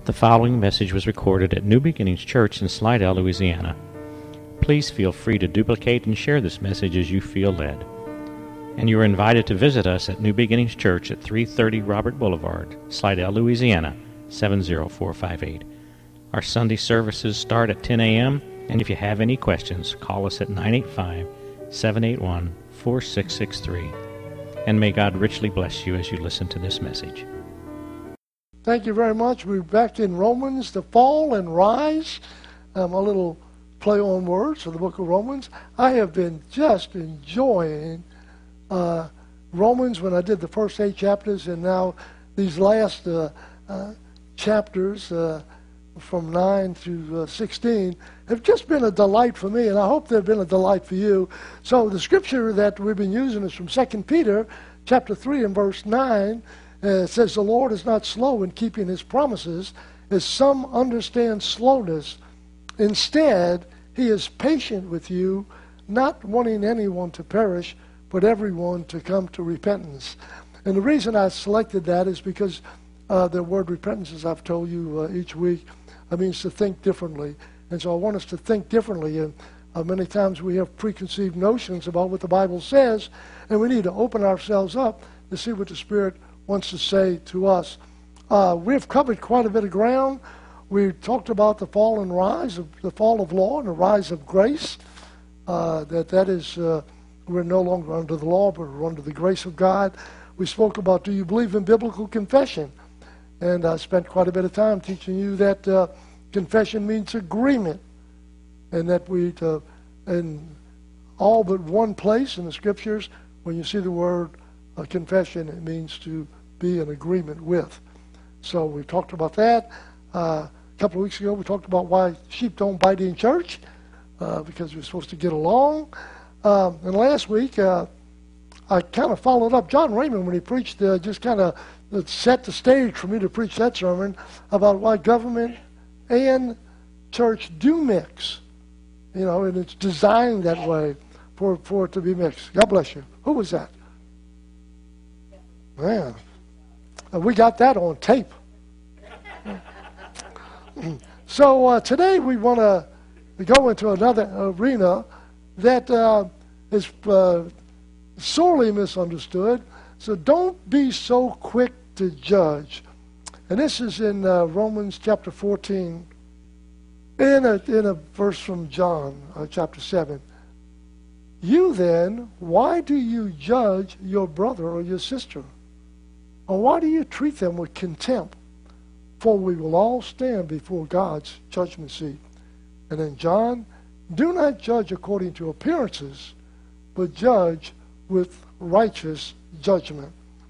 The following message was recorded at New Beginnings Church in Slidell, Louisiana. Please feel free to duplicate and share this message as you feel led. And you are invited to visit us at New Beginnings Church at 330 Robert Boulevard, Slidell, Louisiana, 70458. Our Sunday services start at 10 a.m., and if you have any questions, call us at 985-781-4663. And may God richly bless you as you listen to this message. Thank you very much. We're back in Romans, the fall and rise. A little play on words for the book of Romans. I have been just enjoying Romans when I did the first 8 chapters, and now these last chapters from 9 through 16 have just been a delight for me, and I hope they've been a delight for you. So the scripture that we've been using is from 2 Peter chapter 3 and verse 9. It says, "The Lord is not slow in keeping his promises, as some understand slowness. Instead, he is patient with you, not wanting anyone to perish, but everyone to come to repentance." And the reason I selected that is because the word repentance, as I've told you each week, means to think differently. And so I want us to think differently. And many times we have preconceived notions about what the Bible says, and we need to open ourselves up to see what the Spirit wants to say to us. We've covered quite a bit of ground. We talked about the fall and rise, of the fall of law and the rise of grace. That is, we're no longer under the law, but we're under the grace of God. We spoke about, do you believe in biblical confession? And I spent quite a bit of time teaching you that confession means agreement, and that we, in all but one place in the Scriptures, when you see the word confession, it means to be in agreement with. So we talked about that. A couple of weeks ago, we talked about why sheep don't bite in church, because we're supposed to get along. And last week, I kind of followed up John Raymond when he preached, just kind of set the stage for me to preach that sermon about why government and church do mix. You know, and it's designed that way for it to be mixed. God bless you. Who was that? Man, we got that on tape. So today we want to go into another arena that is sorely misunderstood. So don't be so quick to judge. And this is in Romans chapter 14, in a verse from John chapter 7. "You then, why do you judge your brother or your sister? Or why do you treat them with contempt? For we will all stand before God's judgment seat." And then John, "Do not judge according to appearances, but judge with righteous judgment."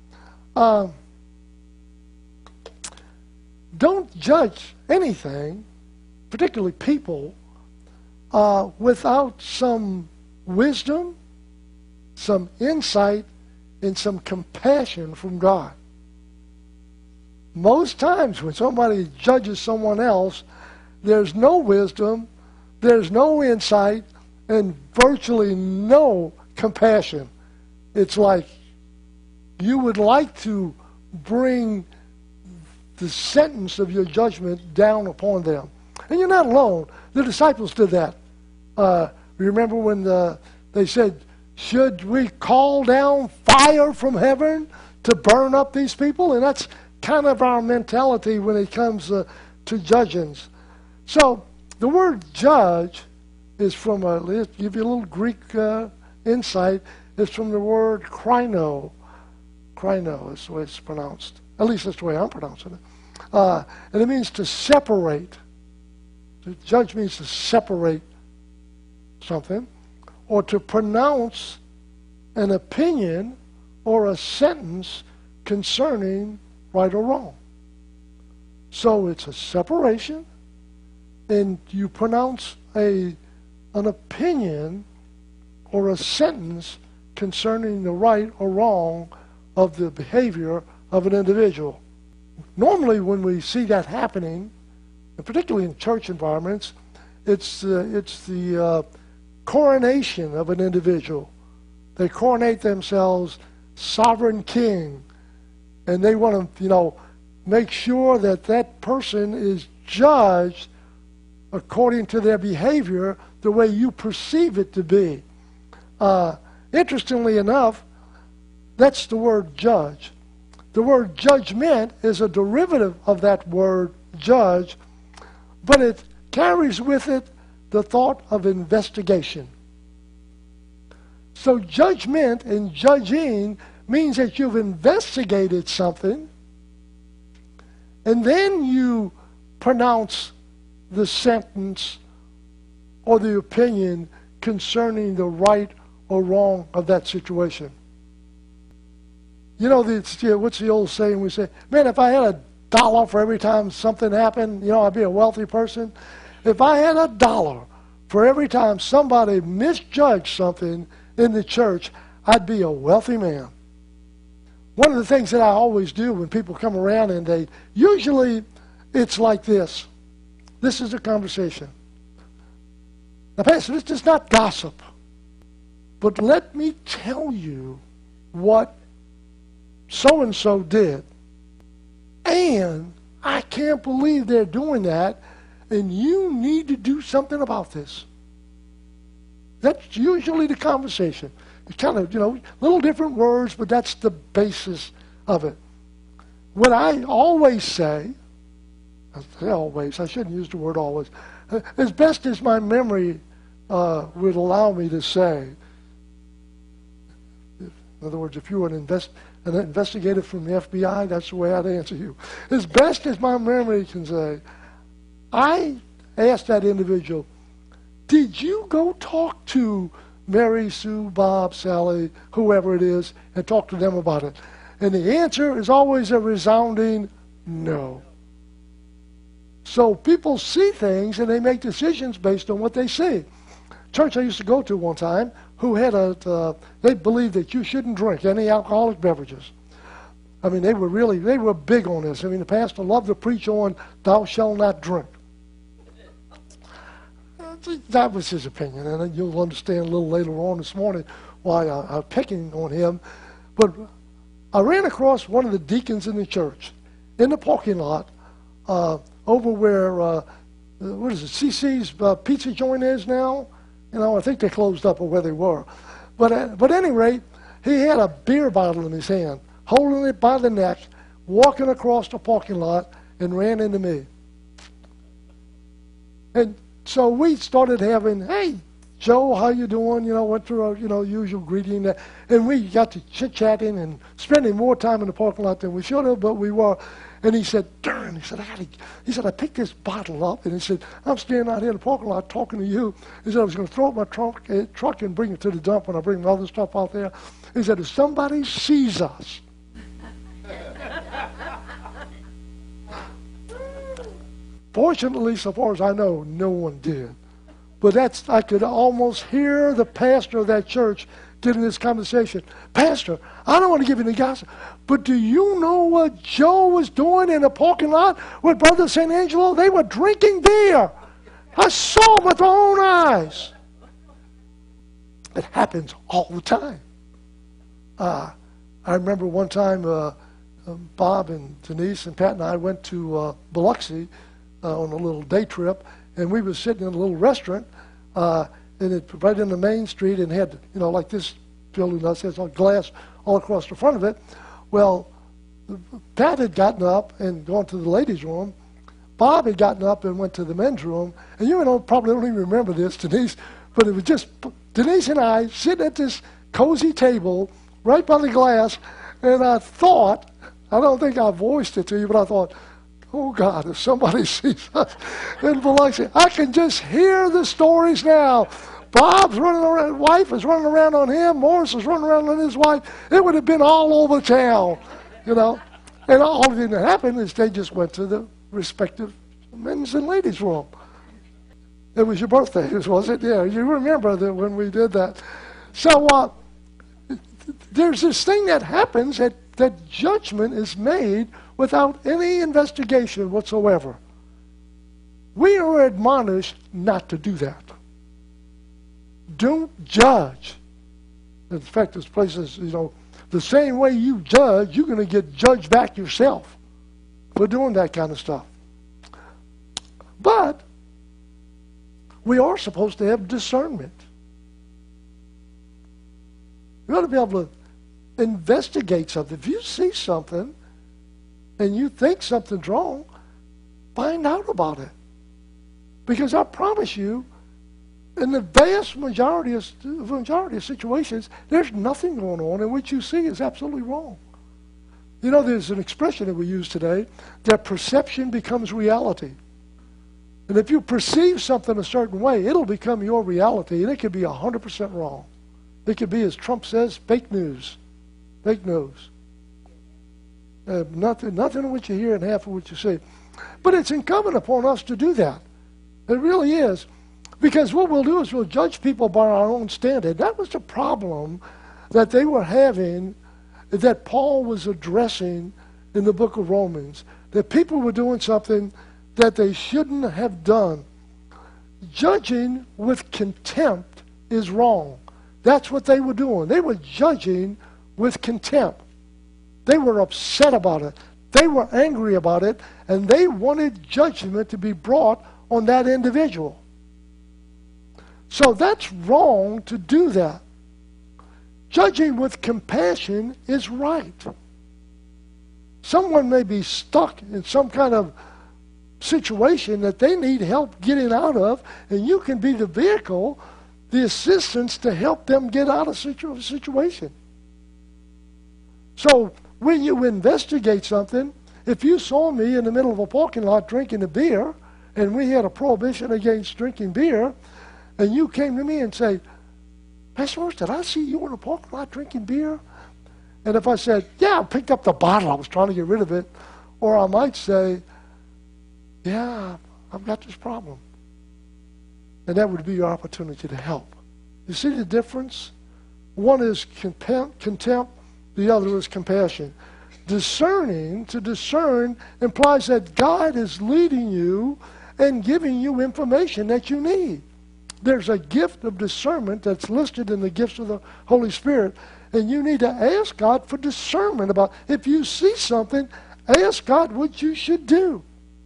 Don't judge anything, particularly people, without some wisdom, some insight, and some compassion from God. Most times when somebody judges someone else, there's no wisdom, there's no insight, and virtually no compassion. It's like you would like to bring the sentence of your judgment down upon them. And you're not alone. The disciples did that. Remember when they said, "Should we call down fire from heaven to burn up these people?" And that's kind of our mentality when it comes to judging. So the word judge is from, let's give you a little Greek insight, it's from the word krino. Krino is the way it's pronounced. At least that's the way I'm pronouncing it. And it means to separate. To judge means to separate something, or to pronounce an opinion or a sentence concerning right or wrong. So it's a separation, and you pronounce an opinion or a sentence concerning the right or wrong of the behavior of an individual. Normally when we see that happening, and particularly in church environments, it's the coronation of an individual. They coronate themselves sovereign king, and they want to, make sure that that person is judged according to their behavior the way you perceive it to be. Interestingly enough, that's the word judge. The word judgment is a derivative of that word judge, but it carries with it the thought of investigation. So judgment and judging means that you've investigated something, and then you pronounce the sentence or the opinion concerning the right or wrong of that situation. You know, what's the old saying we say? Man, if I had $1 for every time something happened, you know, I'd be a wealthy person. If I had $1 for every time somebody misjudged something in the church, I'd be a wealthy man. One of the things that I always do when people come around and usually it's like this. This is a conversation. Now, Pastor, this is not gossip. But let me tell you what so-and-so did. And I can't believe they're doing that, and you need to do something about this. That's usually the conversation. It's kind of, little different words, but that's the basis of it. What I always say, I shouldn't use the word always, as best as my memory would allow me to say. In other words, if you were an investigator from the FBI, that's the way I'd answer you. As best as my memory can say, I asked that individual, did you go talk to Mary, Sue, Bob, Sally, whoever it is, and talk to them about it? And the answer is always a resounding no. So people see things and they make decisions based on what they see. Church I used to go to one time, who had they believed that you shouldn't drink any alcoholic beverages. I mean, they were big on this. I mean, the pastor loved to preach on, thou shalt not drink. That was his opinion, and you'll understand a little later on this morning why I'm picking on him. But I ran across one of the deacons in the church in the parking lot over where, what is it, CC's pizza joint is now. I think they closed up or where they were. But at any rate, he had a beer bottle in his hand, holding it by the neck, walking across the parking lot, and ran into me. And so we started having, hey, Joe, how you doing? Went through our, usual greeting. And we got to chit-chatting and spending more time in the parking lot than we should have, but we were. And he said, darn, I picked this bottle up, and he said, I'm standing out here in the parking lot talking to you. He said, I was going to throw it in my truck and bring it to the dump when I bring my other stuff out there. He said, if somebody sees us, fortunately, so far as I know, no one did. But I could almost hear the pastor of that church getting this conversation. Pastor, I don't want to give you any gossip, but do you know what Joe was doing in the parking lot with Brother St. Angelo? They were drinking beer. I saw them with my own eyes. It happens all the time. I remember one time Bob and Denise and Pat and I went to Biloxi on a little day trip, and we were sitting in a little restaurant, and it right in the main street, and had like this building does, has glass all across the front of it. Well, Pat had gotten up and gone to the ladies' room. Bob had gotten up and went to the men's room, and probably don't even remember this, Denise, but it was just Denise and I sitting at this cozy table right by the glass, and I thought, I don't think I voiced it to you, but I thought, oh, God, if somebody sees us in Biloxi, I can just hear the stories now. Bob's running around, wife is running around on him, Morris is running around on his wife. It would have been all over town, And all that happened is they just went to the respective men's and ladies' room. It was your birthday, was it? Yeah, you remember that when we did that. So there's this thing that happens that judgment is made without any investigation whatsoever. We are admonished not to do that. Don't judge. In fact, this place is, the same way you judge, you're going to get judged back yourself. We're doing that kind of stuff. But we are supposed to have discernment. We ought to be able to investigate something. If you see something and you think something's wrong, find out about it. Because I promise you, in the vast majority of situations, there's nothing going on, and what you see is absolutely wrong. You know, there's an expression that we use today, that perception becomes reality. And if you perceive something a certain way, it'll become your reality, and it could be 100% wrong. It could be, as Trump says, fake news. Fake news. Nothing of what you hear and half of what you see. But it's incumbent upon us to do that. It really is. Because what we'll do is we'll judge people by our own standard. That was the problem that they were having, that Paul was addressing in the book of Romans. That people were doing something that they shouldn't have done. Judging with contempt is wrong. That's what they were doing. They were judging with contempt. They were upset about it. They were angry about it, and they wanted judgment to be brought on that individual. So that's wrong to do that. Judging with compassion is right. Someone may be stuck in some kind of situation that they need help getting out of, and you can be the vehicle, the assistance to help them get out of a situation. So when you investigate something, if you saw me in the middle of a parking lot drinking a beer, and we had a prohibition against drinking beer, and you came to me and say, Pastor Morris, did I see you in a parking lot drinking beer? And if I said, yeah, I picked up the bottle, I was trying to get rid of it, or I might say, yeah, I've got this problem. And that would be your opportunity to help. You see the difference? One is contempt, the other is compassion. To discern implies that God is leading you and giving you information that you need. There's a gift of discernment that's listed in the gifts of the Holy Spirit, and you need to ask God for discernment about, if you see something, ask God what you should do.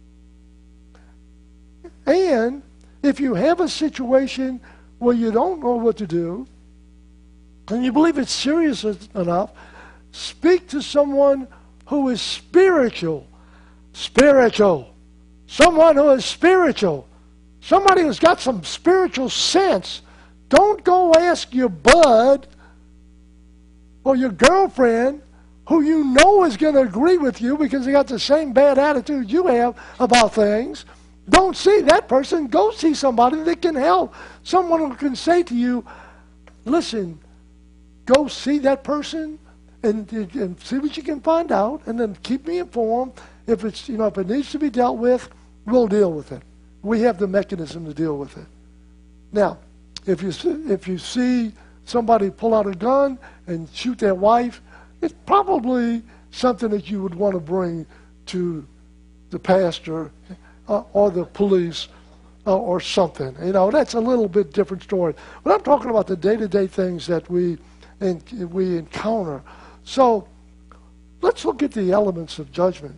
And if you have a situation where you don't know what to do, and you believe it's serious enough, speak to someone who is spiritual. Spiritual. Someone who is spiritual. Somebody who's got some spiritual sense. Don't go ask your bud or your girlfriend who you know is going to agree with you because they got the same bad attitude you have about things. Don't see that person. Go see somebody that can help. Someone who can say to you, listen, go see that person and see what you can find out, and then keep me informed. If it's, if it needs to be dealt with, we'll deal with it. We have the mechanism to deal with it. Now, if you see somebody pull out a gun and shoot their wife, it's probably something that you would want to bring to the pastor or the police or something. That's a little bit different story. But I'm talking about the day-to-day things that we encounter. So let's look at the elements of judgment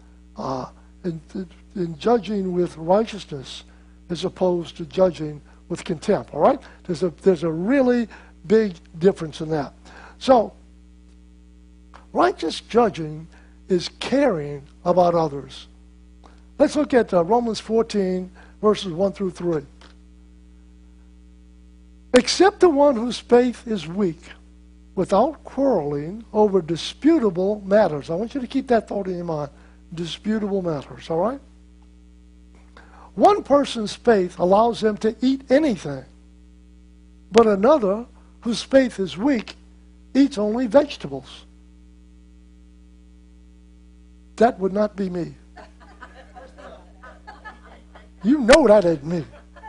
in judging with righteousness as opposed to judging with contempt. All right? There's a really big difference in that. So righteous judging is caring about others. Let's look at Romans 14, verses 1 through 3. Except the one whose faith is weak, without quarreling over disputable matters. I want you to keep that thought in your mind. Disputable matters, all right? One person's faith allows them to eat anything, but another, whose faith is weak, eats only vegetables. That would not be me. You know that ain't me.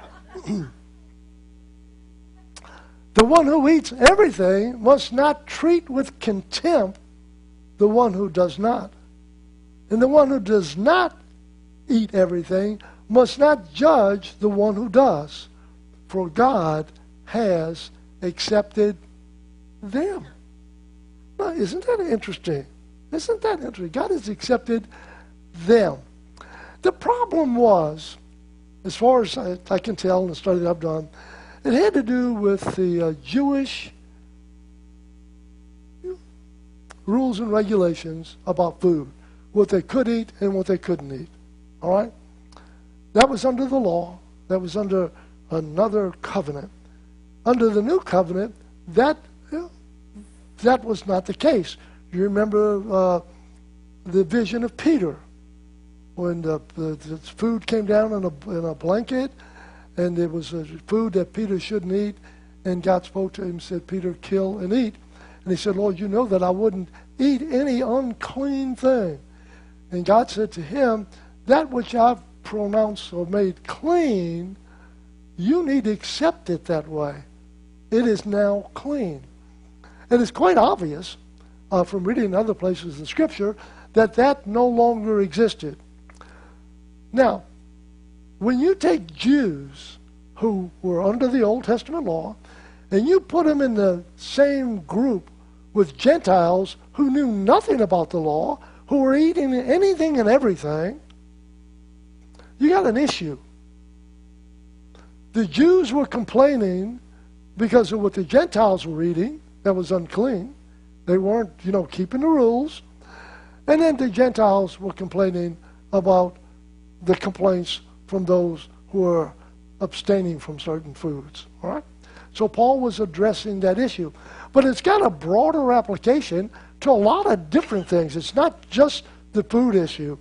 The one who eats everything must not treat with contempt the one who does not. And the one who does not eat everything must not judge the one who does, for God has accepted them. Now, isn't that interesting? Isn't that interesting? God has accepted them. The problem was, as far as I can tell in the study that I've done, it had to do with the Jewish rules and regulations about food, what they could eat and what they couldn't eat. All right? That was under the law. That was under another covenant. Under the new covenant, that was not the case. You remember the vision of Peter when the food came down in a blanket, and there was food that Peter shouldn't eat, and God spoke to him and said, Peter, kill and eat. And he said, Lord, you know that I wouldn't eat any unclean thing. And God said to him, that which I've pronounced or made clean, you need to accept it that way. It is now clean. And it's quite obvious from reading other places in Scripture that no longer existed. Now, when you take Jews who were under the Old Testament law and you put them in the same group with Gentiles who knew nothing about the law, who were eating anything and everything, you got an issue. The Jews were complaining because of what the Gentiles were eating that was unclean. They weren't, keeping the rules. And then the Gentiles were complaining about the complaints from those who were abstaining from certain foods. All right? So Paul was addressing that issue. But it's got a broader application to a lot of different things. It's not just the food issue.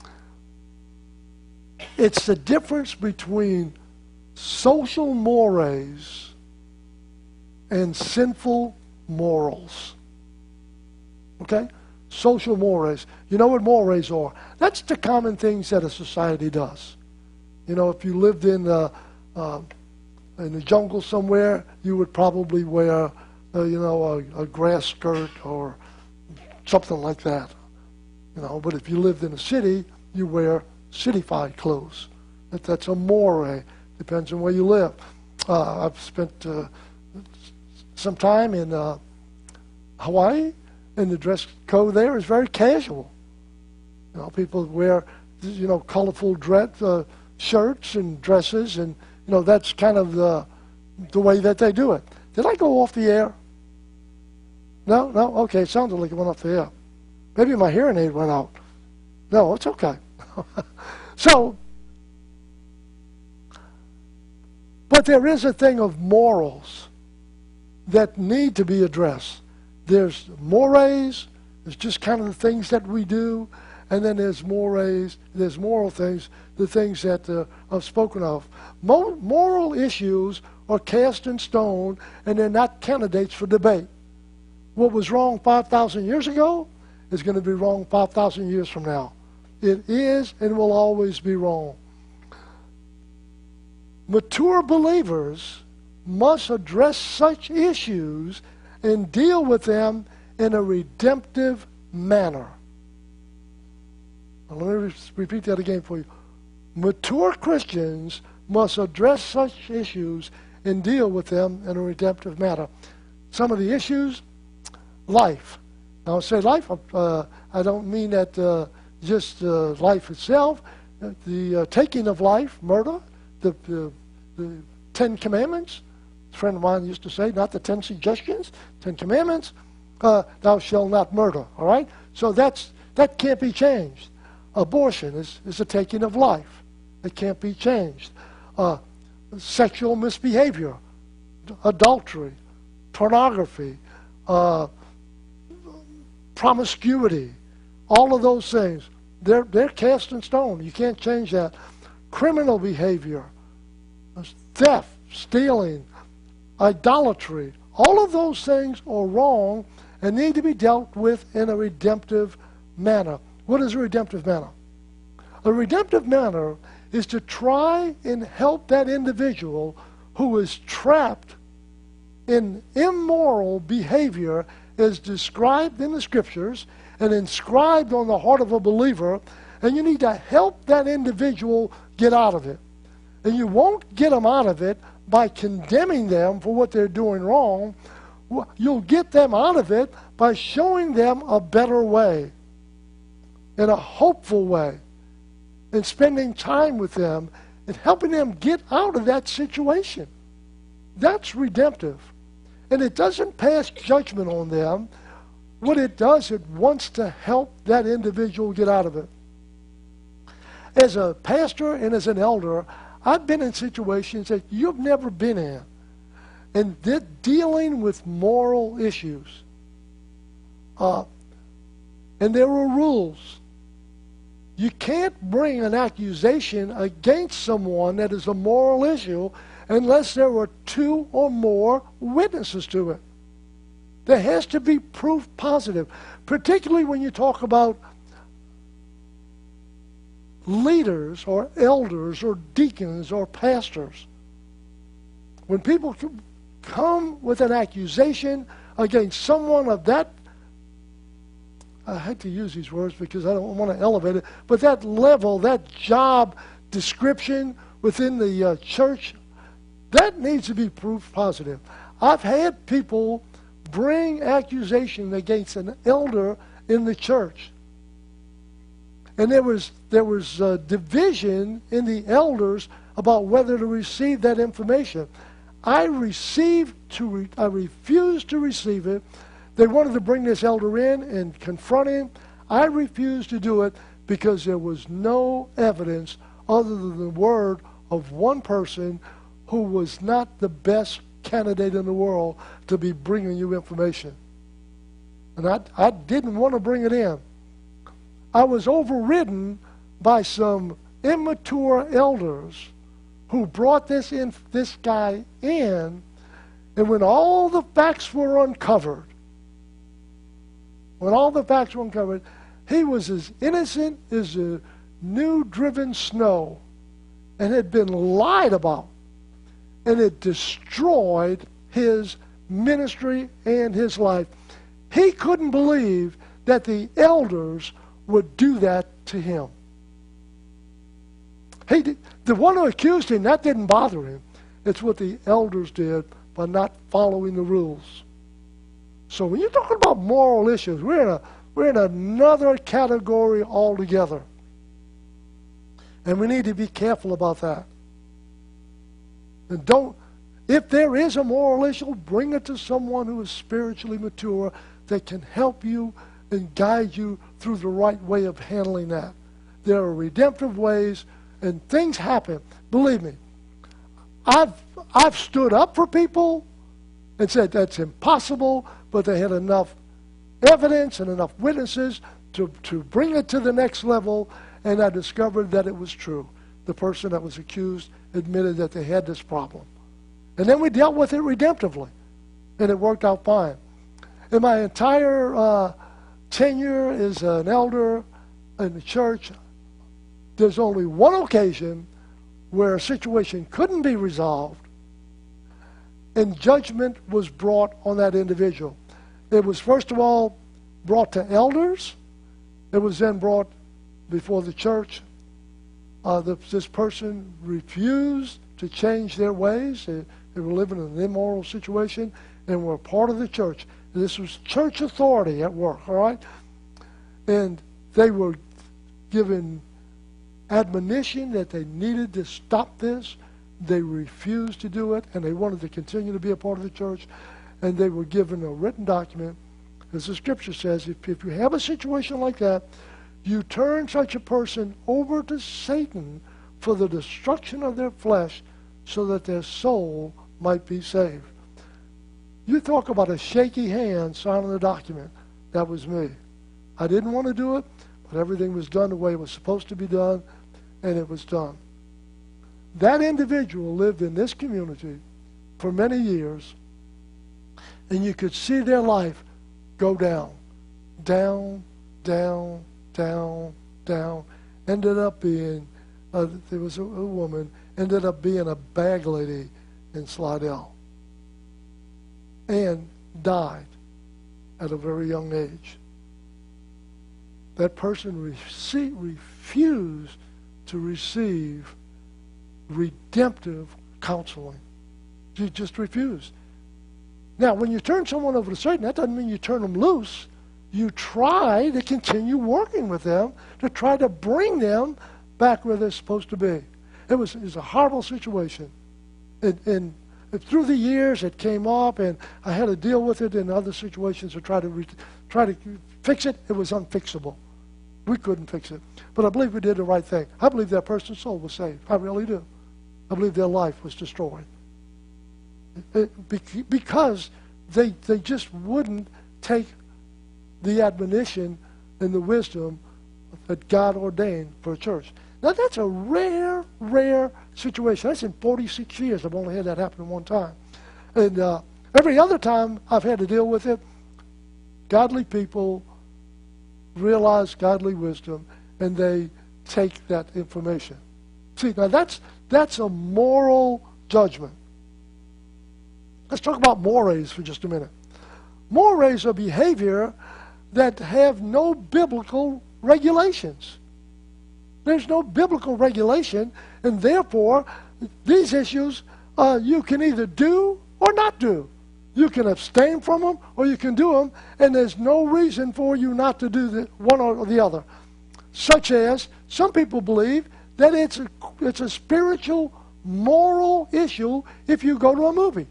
It's the difference between social mores and sinful morals. Okay? Social mores. You know what mores are? That's the common things that a society does. If you lived in the jungle somewhere, you would probably wear, a grass skirt or something like that. But if you lived in a city, you wear cityfied clothes. That's a more. Depends on where you live. I've spent some time in Hawaii, and the dress code there is very casual. People wear, colorful shirts and dresses, and that's kind of the way that they do it. Did I go off the air? No? Okay, it sounded like it went off the air. Maybe my hearing aid went out. No, it's okay. But there is a thing of morals that need to be addressed. There's mores, there's just kind of the things that we do, and then there's mores, there's moral things, the things that I've spoken of. Moral issues are cast in stone, and they're not candidates for debate. What was wrong 5,000 years ago is going to be wrong 5,000 years from now. It is and will always be wrong. Mature believers must address such issues and deal with them in a redemptive manner. Now, let me repeat that again for you. Mature Christians must address such issues and deal with them in a redemptive manner. Some of the issues, life. Now, I say life, I don't mean that just life itself. The taking of life, murder, the 10 Commandments. A friend of mine used to say, not the 10 suggestions, 10 Commandments, thou shalt not murder, all right? So that can't be changed. Abortion is the taking of life. It can't be changed. Sexual misbehavior, adultery, pornography, promiscuity, all of those things, they're cast in stone. You can't change that. Criminal behavior, theft, stealing, idolatry, all of those things are wrong and need to be dealt with in a redemptive manner. What is a redemptive manner? A redemptive manner is to try and help that individual who is trapped in immoral behavior as described in the Scriptures and inscribed on the heart of a believer, and you need to help that individual get out of it. And you won't get them out of it by condemning them for what they're doing wrong. You'll get them out of it by showing them a better way, in a hopeful way. and spending time with them and helping them get out of that situation. That's redemptive. And it doesn't pass judgment on them. What it does, it wants to help that individual get out of it. As a pastor and as an elder, I've been in situations that you've never been in. And they're dealing with moral issues. And there are rules. You can't bring an accusation against someone that is a moral issue unless there are 2 or more witnesses to it. There has to be proof positive, particularly when you talk about leaders or elders or deacons or pastors. When people come with an accusation against someone of that, I hate to use these words because I don't want to elevate it, but that level, that job description within the church, that needs to be proof positive. I've had people bring accusation against an elder in the church. And there was division in the elders about whether to receive that information. I refused to receive it. They wanted to bring this elder in and confront him. I refused to do it because there was no evidence other than the word of one person who was not the best candidate in the world to be bringing you information. And I didn't want to bring it in. I was overridden by some immature elders who brought this guy in, and when all the facts were uncovered, he was as innocent as a new-driven snow and had been lied about, and it destroyed his ministry and his life. He couldn't believe that the elders would do that to him. The one who accused him, that didn't bother him. It's what the elders did by not following the rules. So when you're talking about moral issues, we're in another category altogether. And we need to be careful about that. And if there is a moral issue, bring it to someone who is spiritually mature that can help you and guide you through the right way of handling that. There are redemptive ways, and things happen. Believe me, I've stood up for people and said that's impossible, but they had enough evidence and enough witnesses to bring it to the next level, and I discovered that it was true. The person that was accused admitted that they had this problem. And then we dealt with it redemptively, and it worked out fine. In my entire tenure as an elder in the church, there's only one occasion where a situation couldn't be resolved and judgment was brought on that individual. It was first of all brought to elders. It was then brought before the church. This person refused to change their ways. They were living in an immoral situation and were part of the church. This was church authority at work, all right? And they were given admonition that they needed to stop this. They refused to do it, and they wanted to continue to be a part of the church. And they were given a written document. As the scripture says, if you have a situation like that, you turn such a person over to Satan for the destruction of their flesh so that their soul might be saved. You talk about a shaky hand signing the document. That was me. I didn't want to do it, but everything was done the way it was supposed to be done, and it was done. That individual lived in this community for many years, and you could see their life go down, down, down, down, down. Ended up being, there was a woman, ended up being a bag lady in Slidell, and died at a very young age. That person refused to receive redemptive counseling. He just refused. Now, when you turn someone over to Satan, that doesn't mean you turn them loose. You try to continue working with them to try to bring them back where they're supposed to be. It was a horrible situation. And through the years, it came up, and I had to deal with it in other situations to try to fix it. It was unfixable. We couldn't fix it. But I believe we did the right thing. I believe that person's soul was saved. I really do. I believe their life was destroyed. Because they just wouldn't take the admonition and the wisdom that God ordained for a church. Now, that's a rare situation. That's in 46 years. I've only had that happen one time. And every other time I've had to deal with it, godly people realize godly wisdom, and they take that information. See, now that's a moral judgment. Let's talk about mores for just a minute. Mores are behavior that have no biblical regulations. There's no biblical regulation, and therefore, these issues you can either do or not do. You can abstain from them, or you can do them, and there's no reason for you not to do the one or the other. Such as, some people believe that it's a spiritual, moral issue if you go to a movie.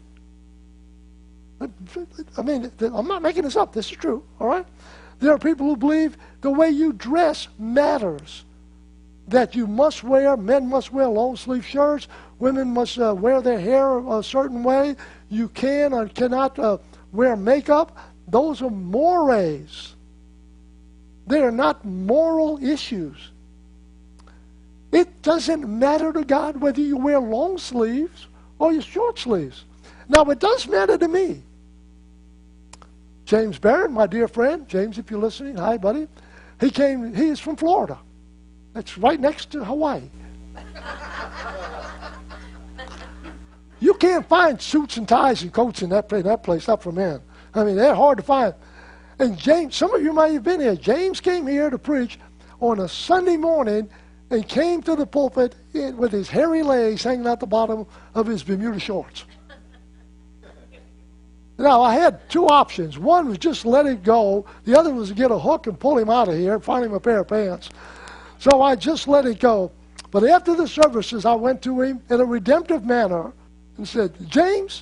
I mean, I'm not making this up. This is true, all right? There are people who believe the way you dress matters. That you must wear, men must wear long-sleeve shirts, women must wear their hair a certain way, you can or cannot wear makeup. Those are mores. They are not moral issues. It doesn't matter to God whether you wear long sleeves or your short sleeves. Now, it does matter to me. James Barron, my dear friend, James, if you're listening, hi, buddy. He is from Florida. It's right next to Hawaii. You can't find suits and ties and coats in that place, not for men. I mean, they're hard to find. And James, some of you might have been here. James came here to preach on a Sunday morning and came to the pulpit with his hairy legs hanging out the bottom of his Bermuda shorts. Now, I had two options. One was just let it go. The other was to get a hook and pull him out of here and find him a pair of pants. So I just let it go. But after the services, I went to him in a redemptive manner and said, James,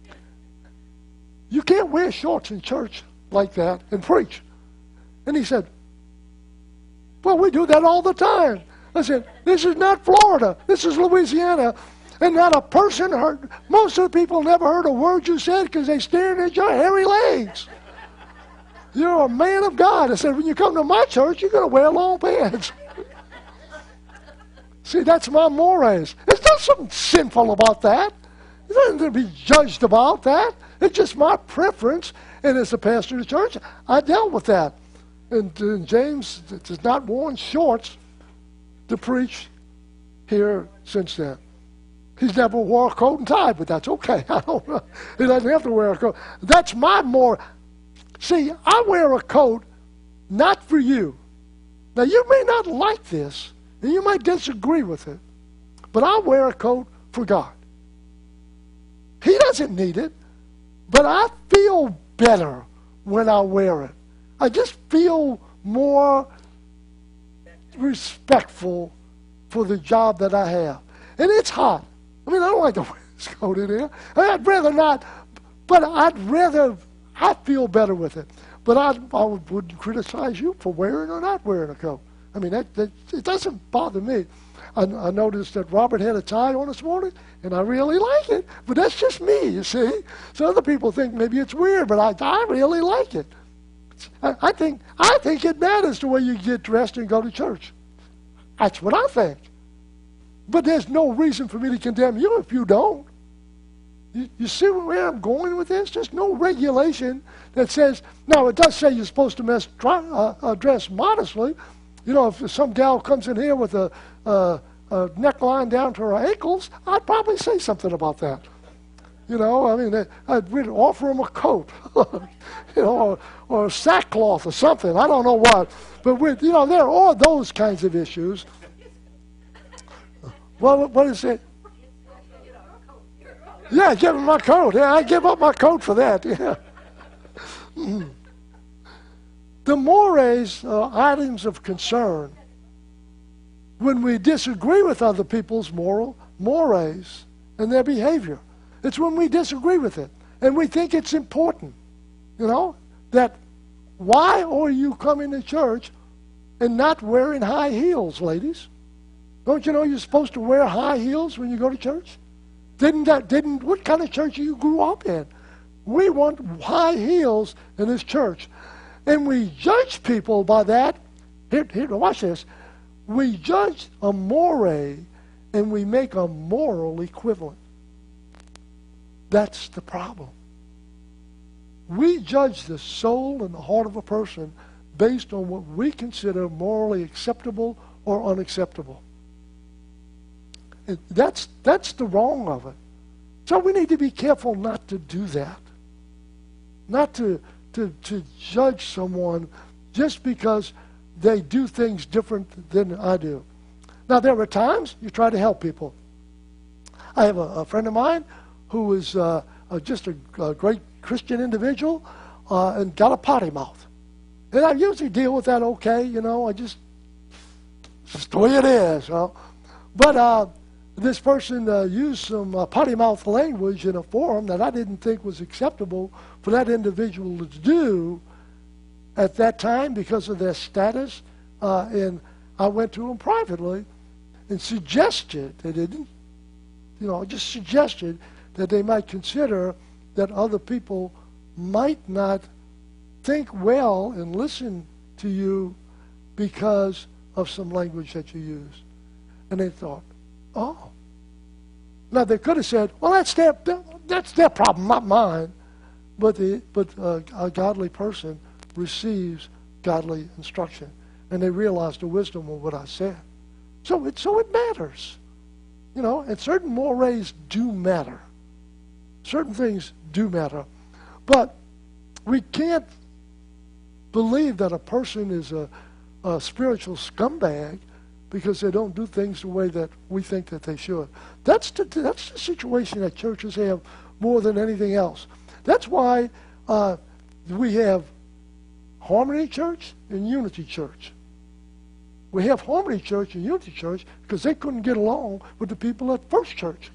you can't wear shorts in church like that and preach. And he said, well, we do that all the time. I said, this is not Florida. This is Louisiana. And not a person heard. Most of the people never heard a word you said because they stared at your hairy legs. You're a man of God. I said, when you come to my church, you're going to wear long pants. See, that's my mores. There's not something sinful about that. There's nothing to be judged about that. It's just my preference. And as a pastor of the church, I dealt with that. And James has not worn shorts to preach here since then. He's never wore a coat and tie, but that's okay. I don't know. He doesn't have to wear a coat. That's my more. See, I wear a coat not for you. Now, you may not like this, and you might disagree with it, but I wear a coat for God. He doesn't need it, but I feel better when I wear it. I just feel more respectful for the job that I have. And it's hot. I mean, I don't like to wear this coat in here. I'd rather not, but I feel better with it. But I wouldn't criticize you for wearing or not wearing a coat. I mean, it doesn't bother me. I noticed that Robert had a tie on this morning, and I really like it. But that's just me, you see. So other people think maybe it's weird, but I really like it. I think it matters the way you get dressed and go to church. That's what I think. But there's no reason for me to condemn you if you don't. You see where I'm going with this? There's no regulation that says, now it does say you're supposed to dress modestly. You know, if some gal comes in here with a neckline down to her ankles, I'd probably say something about that. You know, I mean, we'd offer them a coat, you know, or a sackcloth or something. I don't know what. But, there are all those kinds of issues. Well, what is it? Yeah, give him my coat. Yeah, I give up my coat for that. Yeah. The mores are items of concern when we disagree with other people's mores and their behavior. It's when we disagree with it and we think it's important, that why are you coming to church and not wearing high heels, ladies? Don't you know you're supposed to wear high heels when you go to church? What kind of church you grew up in? We want high heels in this church. And we judge people by that. Here, watch this. We judge a more and we make a moral equivalent. That's the problem. We judge the soul and the heart of a person based on what we consider morally acceptable or unacceptable. And that's the wrong of it. So we need to be careful not to do that. Not to judge someone just because they do things different than I do. Now, there are times you try to help people. I have a friend of mine who is just a great Christian individual and got a potty mouth. And I usually deal with that okay, it's just the way it is. But this person used some potty mouth language in a forum that I didn't think was acceptable for that individual to do at that time because of their status. And I went to him privately and suggested, just suggested that they might consider that other people might not think well and listen to you because of some language that you use. And they thought, oh. Now they could have said, well, that's their problem, not mine. But a godly person receives godly instruction, and they realize the wisdom of what I said. So it matters, and certain mores do matter. Certain things do matter, but we can't believe that a person is a spiritual scumbag because they don't do things the way that we think that they should. That's the situation that churches have more than anything else. That's why we have Harmony Church and Unity Church. We have Harmony Church and Unity Church because they couldn't get along with the people at First Church.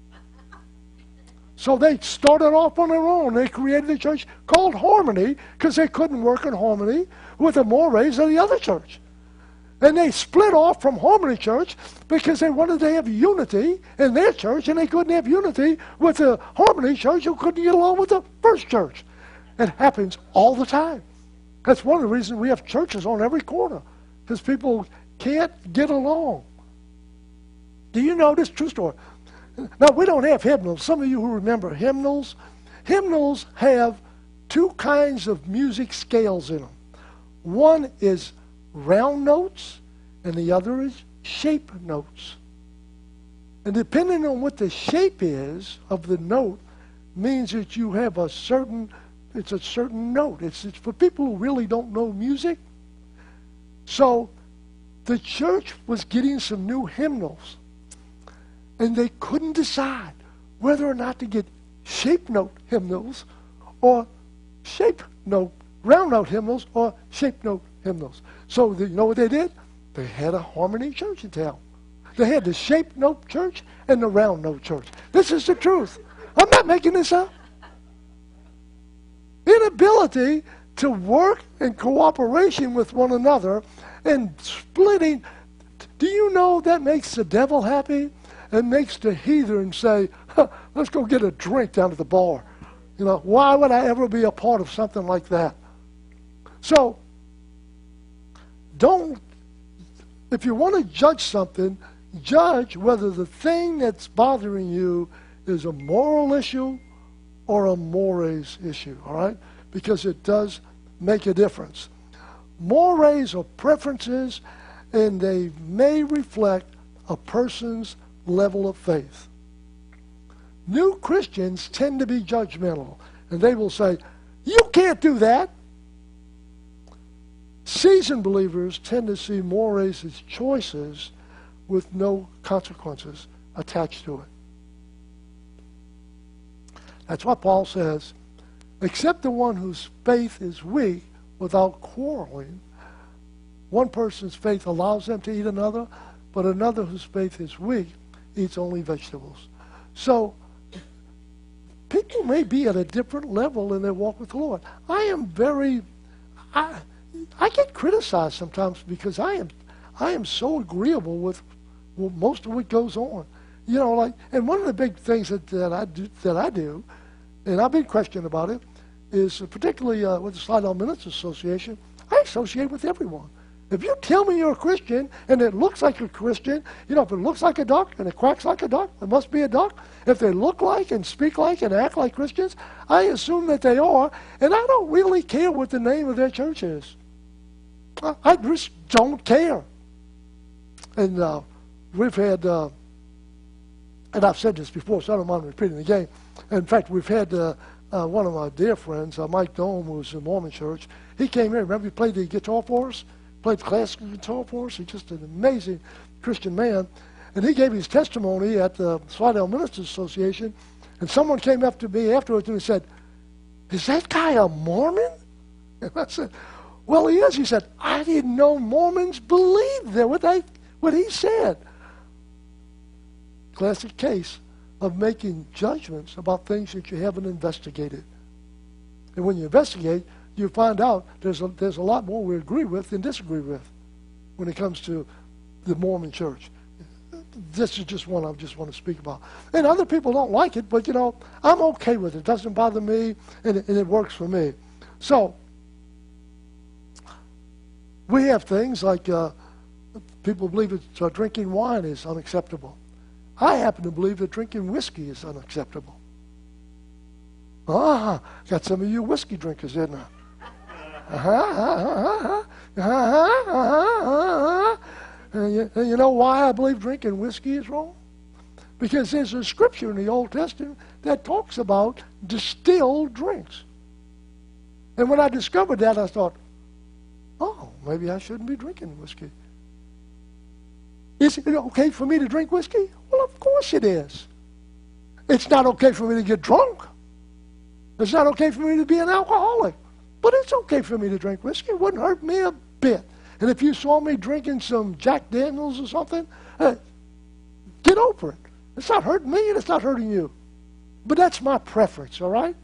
So they started off on their own. They created a church called Harmony because they couldn't work in harmony with the mores of the other church. And they split off from Harmony Church because they wanted to have unity in their church, and they couldn't have unity with the Harmony Church who couldn't get along with the First Church. It happens all the time. That's one of the reasons we have churches on every corner, because people can't get along. Do you know this? True story. Now, we don't have hymnals. Some of you who remember hymnals have two kinds of music scales in them. One is round notes, and the other is shape notes. And depending on what the shape is of the note means that you have a certain note. It's for people who really don't know music. So the church was getting some new hymnals, and they couldn't decide whether or not to get shape note hymnals or round note hymnals or shape note hymnals. So you know what they did? They had a Harmony Church in town. They had the shape note church and the round note church. This is the truth. I'm not making this up. Inability to work in cooperation with one another and splitting. Do you know that makes the devil happy? It makes the heathen say, let's go get a drink down at the bar. Why would I ever be a part of something like that? So, if you want to judge something, judge whether the thing that's bothering you is a moral issue or a mores issue, all right? Because it does make a difference. Mores are preferences, and they may reflect a person's level of faith. New Christians tend to be judgmental, and they will say, you can't do that. Seasoned believers tend to see mores as choices with no consequences attached to it. That's why Paul says, except the one whose faith is weak without quarreling. One person's faith allows them to eat another. but another whose faith is weak eats only vegetables. So people may be at a different level in their walk with the Lord. I get criticized sometimes because I am so agreeable with most of what goes on. You know, like, and one of the big things that I do, and I've been questioned about it, is particularly with the Slidell Ministers Association, I associate with everyone. If you tell me you're a Christian and it looks like a Christian, you know, if it looks like a duck and it quacks like a duck, it must be a duck. If they look like and speak like and act like Christians, I assume that they are, and I don't really care what the name of their church is. I just don't care. And we've had, and I've said this before, so I don't mind repeating it again. In fact, we've had one of my dear friends, Mike Dome, who's in the Mormon church. He came here. Remember, he played the guitar for us, played classical guitar for us. He's just an amazing Christian man. And he gave his testimony at the Slidell Ministers Association. And someone came up to me afterwards and said, "Is that guy a Mormon?" And I said, "Well, he is." He said, "I didn't know Mormons believed that what he said." Classic case of making judgments about things that you haven't investigated. And when you investigate, you find out there's a lot more we agree with than disagree with when it comes to the Mormon church. This is just one I just want to speak about. And other people don't like it, but, you know, I'm okay with it. It doesn't bother me, and it works for me. So we have things like people believe that drinking wine is unacceptable. I happen to believe that drinking whiskey is unacceptable. Got some of you whiskey drinkers, isn't there? And you know why I believe drinking whiskey is wrong? Because there's a scripture in the Old Testament that talks about distilled drinks. And when I discovered that, I thought, oh, maybe I shouldn't be drinking whiskey. Is it okay for me to drink whiskey? Well, of course it is. It's not okay for me to get drunk. It's not okay for me to be an alcoholic. But it's okay for me to drink whiskey. It wouldn't hurt me a bit. And if you saw me drinking some Jack Daniels or something, get over it. It's not hurting me and it's not hurting you. But that's my preference, all right?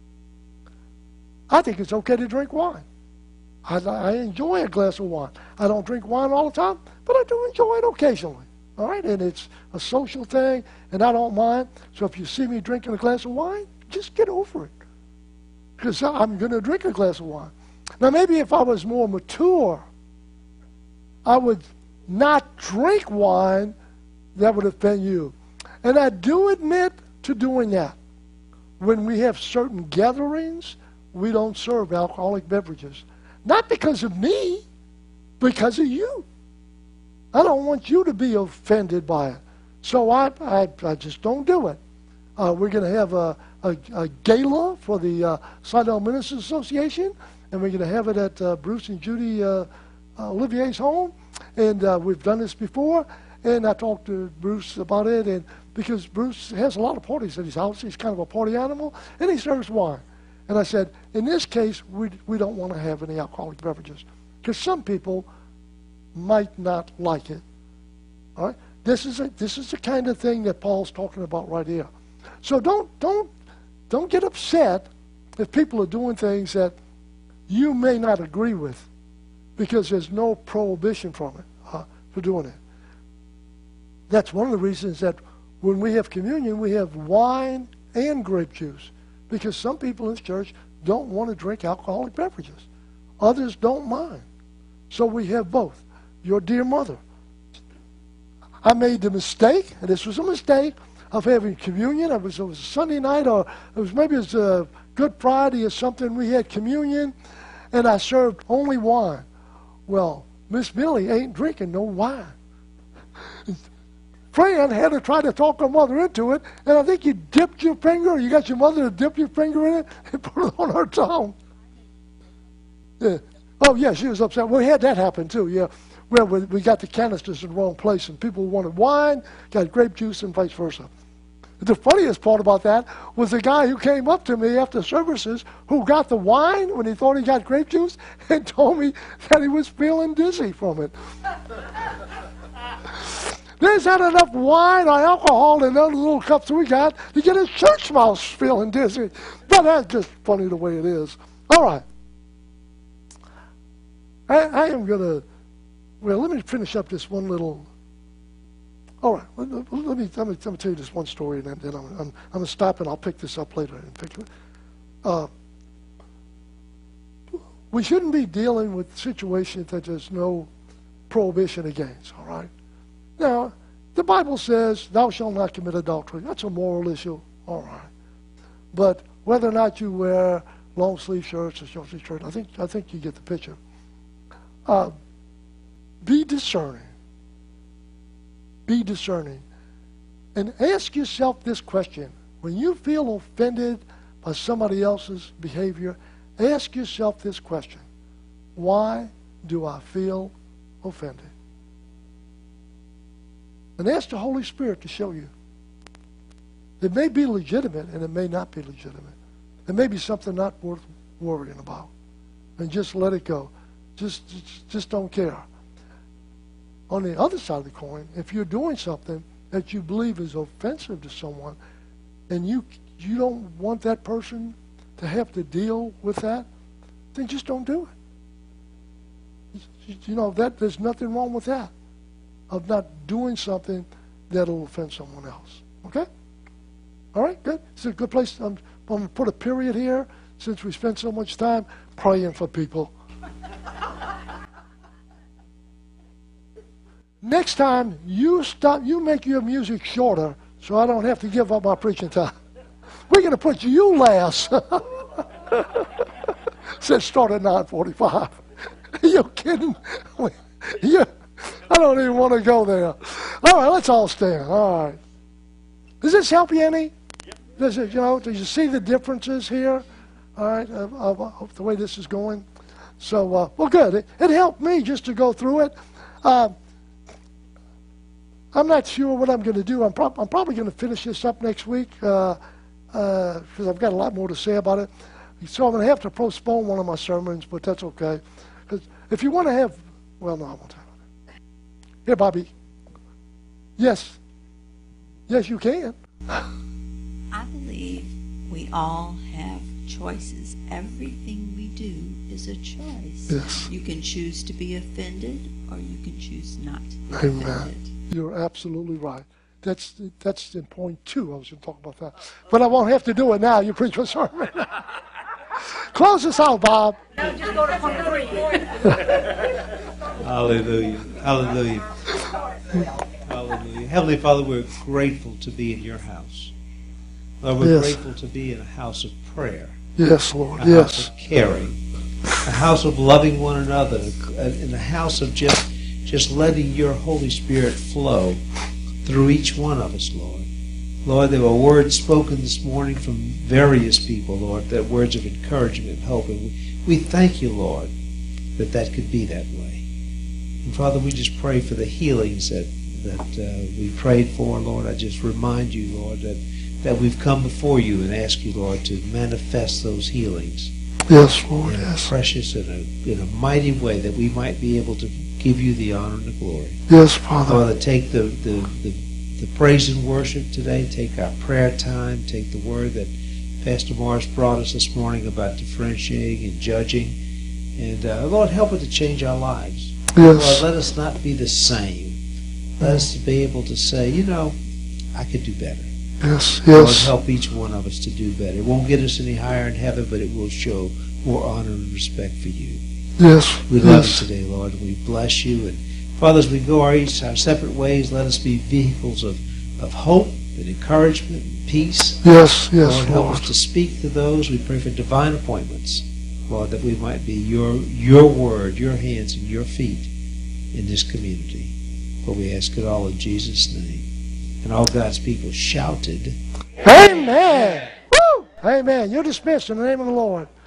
I think it's okay to drink wine. I enjoy a glass of wine. I don't drink wine all the time, but I do enjoy it occasionally. All right? And it's a social thing, and I don't mind. So if you see me drinking a glass of wine, just get over it. Because I'm going to drink a glass of wine. Now, maybe if I was more mature, I would not drink wine that would offend you. And I do admit to doing that. When we have certain gatherings, we don't serve alcoholic beverages. Not because of me, because of you. I don't want you to be offended by it. So I just don't do it. We're going to have a gala for the Slidell Ministers Association, and we're going to have it at Bruce and Judy Olivier's home. And we've done this before, and I talked to Bruce about it, and because Bruce has a lot of parties at his house. He's kind of a party animal, and he serves wine. And I said, in this case, we don't want to have any alcoholic beverages because some people might not like it. All right, this is the kind of thing that Paul's talking about right here. So don't get upset if people are doing things that you may not agree with, because there's no prohibition from it for doing it. That's one of the reasons that when we have communion, we have wine and grape juice. Because some people in this church don't want to drink alcoholic beverages. Others don't mind. So we have both. Your dear mother. I made the mistake, and this was a mistake, of having communion. It was a Sunday night, or maybe it was a Good Friday or something. We had communion, and I served only wine. Well, Miss Millie ain't drinking no wine. Fran had to try to talk her mother into it, and I think you dipped your finger, or you got your mother to dip your finger in it and put it on her tongue. Yeah. Oh, yeah, she was upset. We had that happen, too, yeah. Well, we got the canisters in the wrong place, and people wanted wine, got grape juice, and vice versa. The funniest part about that was the guy who came up to me after services who got the wine when he thought he got grape juice and told me that he was feeling dizzy from it. There's not enough wine or alcohol in those little cups we got to get his church mouse feeling dizzy. But that's just funny the way it is. All right. I am going to, well, let me finish up this one little, all right, let me tell you this one story, and then I'm going to stop, and I'll pick this up later. We shouldn't be dealing with situations that there's no prohibition against, all right? Now, the Bible says, thou shalt not commit adultery. That's a moral issue, all right. But whether or not you wear long-sleeve shirts or short-sleeve shirts, I think you get the picture. Be discerning. Be discerning. And ask yourself this question. When you feel offended by somebody else's behavior, ask yourself this question. Why do I feel offended? And ask the Holy Spirit to show you. It may be legitimate and it may not be legitimate. It may be something not worth worrying about. And just let it go. Just don't care. On the other side of the coin, if you're doing something that you believe is offensive to someone and you don't want that person to have to deal with that, then just don't do it. You know, there's nothing wrong with that, of not doing something that'll offend someone else. Okay? All right, good. It's a good place. I'm going to put a period here since we spent so much time praying for people. Next time, you make your music shorter so I don't have to give up my preaching time. We're going to put you last. Said start at 9:45. You're kidding? I don't even want to go there. All right, let's all stand. All right. Does this help you any? Does it, do you see the differences here? All right, of the way this is going. So, well, good. It helped me just to go through it. I'm not sure what I'm going to do. I'm probably going to finish this up next week because I've got a lot more to say about it. So I'm going to have to postpone one of my sermons, but that's okay. Because if you want to have, well, no, I won't have it. Here, Bobby. Yes. Yes, you can. I believe we all have choices. Everything we do is a choice. Yes. You can choose to be offended or you can choose not to be Amen. offended. You're absolutely right. That's in point 2. I was going to talk about that. But I won't have to do it now. You preach my sermon. Close us out, Bob. No, just go to point 3. Hallelujah. Hallelujah. Hallelujah. Heavenly Father, we're grateful to be in your house. Lord, we're grateful to be in a house of prayer. Yes, Lord. A house of caring. A house of loving one another. In a house of just letting your Holy Spirit flow through each one of us, Lord. Lord, there were words spoken this morning from various people, Lord, that words of encouragement and hope. And we thank you, Lord, that could be that way. And Father, we just pray for the healings that we prayed for, Lord. I just remind you, Lord, that we've come before you and ask you, Lord, to manifest those healings. Yes, Lord. In Yes. a precious in a mighty way that we might be able to give you the honor and the glory. Yes, Father. Father, take the praise and worship today. Take our prayer time. Take the word that Pastor Morris brought us this morning about differentiating and judging. And Lord, help it to change our lives. Yes. Lord, let us not be the same. Let us be able to say, I could do better. Yes, Lord, yes. help each one of us to do better. It won't get us any higher in heaven, but it will show more honor and respect for you. Yes. We love you today, Lord, and we bless you. And Father, as we go our separate ways, let us be vehicles of hope and encouragement and peace. Yes, yes, Lord, help Lord. us to speak to those. We pray for divine appointments, Lord, that we might be your word, your hands, and your feet in this community. For we ask it all in Jesus' name. And all God's people shouted, Amen. Woo! Amen. You're dismissed in the name of the Lord.